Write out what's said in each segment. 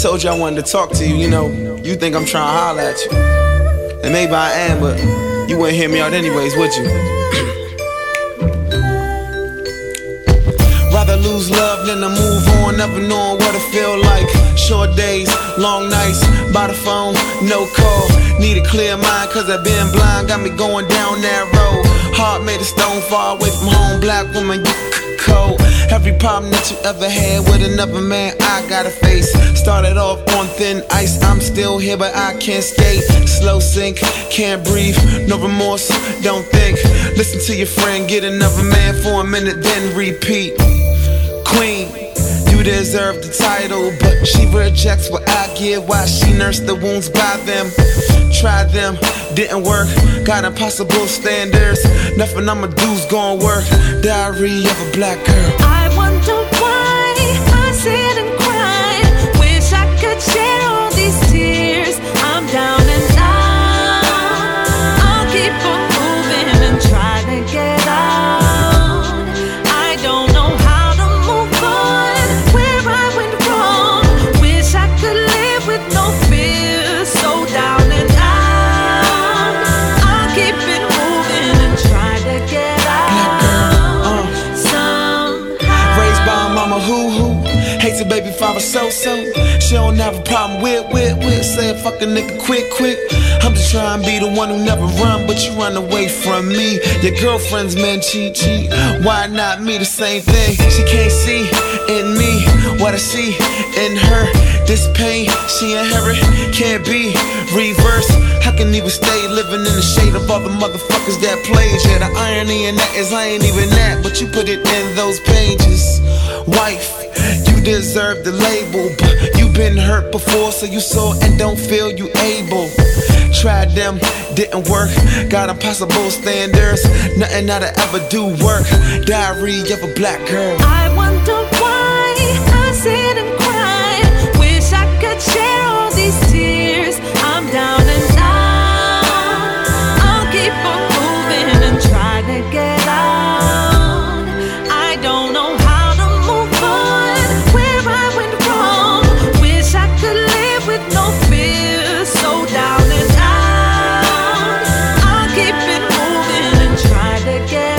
told you I wanted to talk to you, you know, you think I'm trying to holler at you. And maybe I am, but you wouldn't hear me out anyways, would you? Rather lose love than to move on, never knowing what it feel like. Short days, long nights, by the phone, no call. Need a clear mind, cause I've been blind, got me going down that road. Heart made of stone, far away from home, black woman, you cold. Every problem that you ever had with another man, I gotta face. Started off on thin ice, I'm still here but I can't stay. Slow sink, can't breathe, no remorse, don't think. Listen to your friend, get another man for a minute, then repeat. Queen, you deserve the title, but she rejects what I give. Why she nursed the wounds by them. Tried them, didn't work, got impossible standards. Nothing I'ma do's gonna work. Diary of a black girl. I wonder why I sit and cry. Wish I could shed all these tears. I'm down and out. I'll keep on moving and try to get out. I don't know how to move on, where I went wrong. Wish I could live with no fear. So down and out. I'll keep it moving and try to get out. Somehow. Raised by a mama who hates a baby father so. She don't have a problem with. Say fuck a nigga quick. I'm just trying to be the one who never run, but you run away from me. Your girlfriend's men cheat. Why not me? The same thing. She can't see in me what I see in her. This pain she inherit can't be reversed. I can even stay living in the shade of all the motherfuckers that played. Yeah, the irony in that is I ain't even that, but you put it in those pages. Wife, you deserve the label, but you've been hurt before, so you saw and don't feel you able. Tried them, didn't work, got impossible standards. Nothing that'll ever do work. Diary of a black girl. I wonder why I sit and cry. Wish I could share all these tears. I'm down and out. I'll keep on moving and try to get out. I don't know how to move on, where I went wrong. Wish I could live with no fear. So down and out. I'll keep it moving and try to get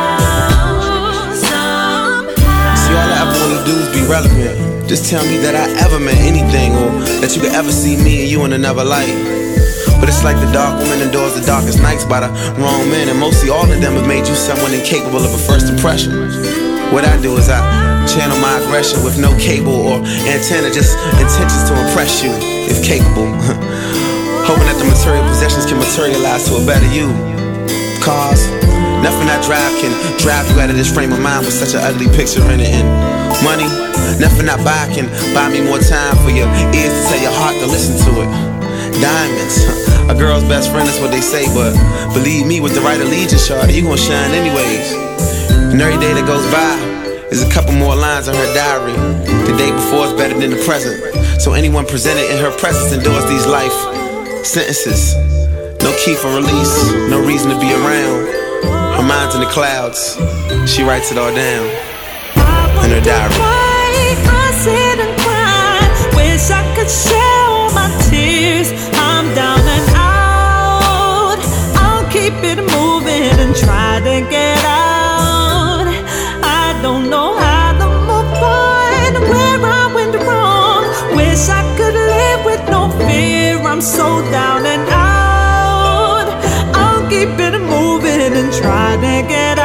out. Somehow. See, all I ever wanna do is be relevant. Just tell me that I ever meant anything, or that you could ever see me and you in another light. But it's like the dark woman endures the darkest nights by the wrong men, and mostly all of them have made you someone incapable of a first impression. What I do is I channel my aggression with no cable or antenna, just intentions to impress you, if capable. Hoping that the material possessions can materialize to a better you. Cars, nothing I drive can drive you out of this frame of mind with such an ugly picture in it. And money, nothing I buy can buy me more time for your ears to tell your heart to listen to it. Diamonds, a girl's best friend is what they say, but believe me, with the right allegiance, shawty, you gon' shine anyways. And every day that goes by is a couple more lines on her diary. The day before is better than the present, so anyone presented in her presence endures these life sentences. No key for release, no reason to be around. Her mind's in the clouds, she writes it all down in her diary. Why I sit and cry. Wish I could share all my tears. I'm down and out. I'll keep it moving and try to get out. I don't know how to move on, where I went wrong. Wish I could live with no fear. I'm so down and out. I'll keep it moving and try to get out.